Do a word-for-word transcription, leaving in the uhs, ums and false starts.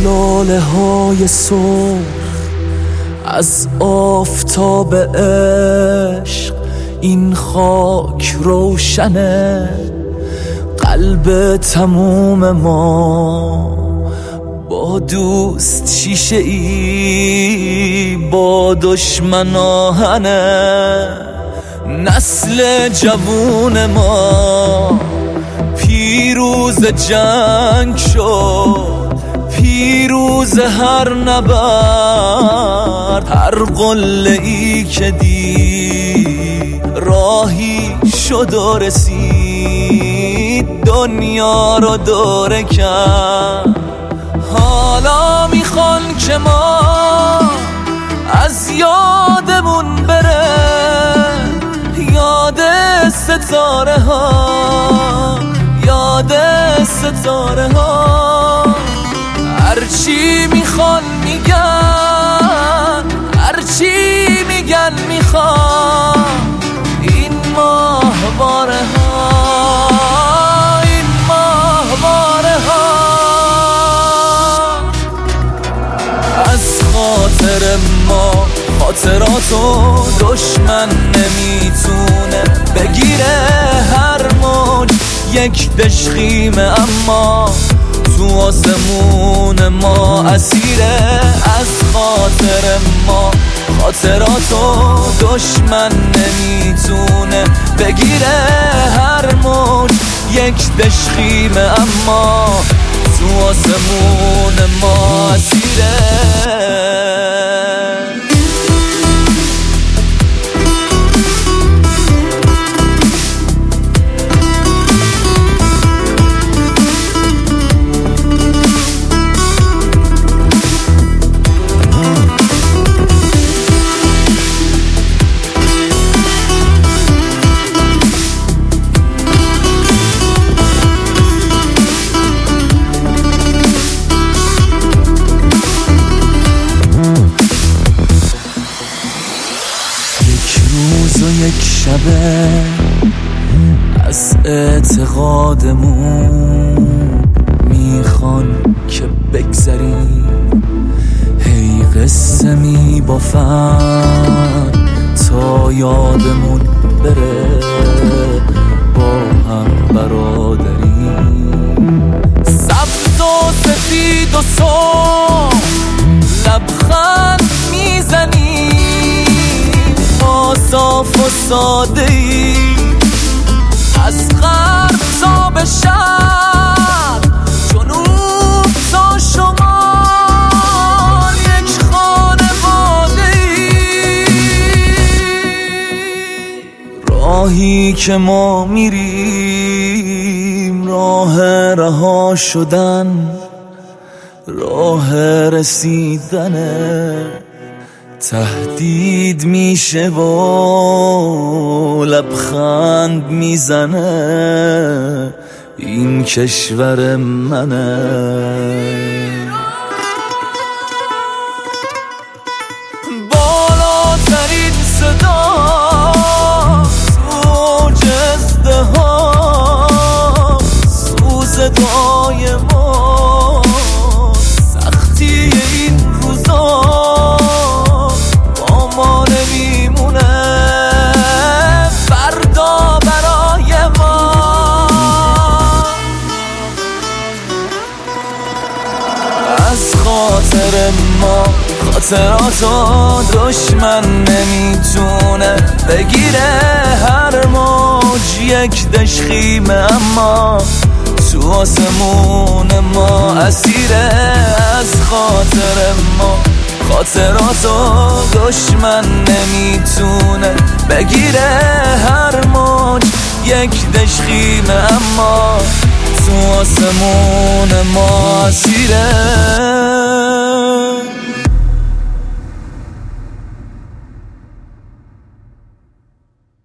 لاله های صبح از آفتاب عشق این خاک روشنه، قلب تموم ما با دوست شیشه ای، با دشمن آهنه. نسل جوون ما پیروز جنگ شد، پیروز هر نبرد، هر قله ای که دی راهی شد و رسید، دنیا رو دوره کرد. حالا میخوان که ما از یادمون بره، یاد ستاره ها، یاد ستاره ها. هرچی میخوان میگن، هرچی میگن میخوان، این ماهواره ها، این ماهواره ها. از خاطر ما خاطراتو دشمن نمیتونه بگیره، هر موج یک دشخیمه، اما تو آسمون ما اسیره. از خاطر ما خاطراتو دشمن نمیتونه بگیره، هر موج یک دشخیمه، اما تو آسمون ما اسیره. روز و یک شبه از اعتقادمون میخوان که بگذریم، هی قصه میبافن تا یادمون بره، با هم برادریم. سبز و سفید و سرخ لبخند میزنیم، صاف و ساده ای، از غرب تا به شرق، جنوب تا شمال، یک خانواده ای. راهی که ما میریم راه رها شدن، راه رسیدنه. تهدید میشه و لبخند میزنه، این کشور منه. بالاترین صدا سوج ازدهام، سوز دعای ما، سختی این روزا خاطر ما خاطراتو دشمن نمیتونه بگیره، هر موج یک دشخیمه، اما تو آسمون ما اسیره. از خاطر ما خاطراتو دشمن نمیتونه بگیره، هر موج یک دشخیمه، اما تو آسمون ما اسیره.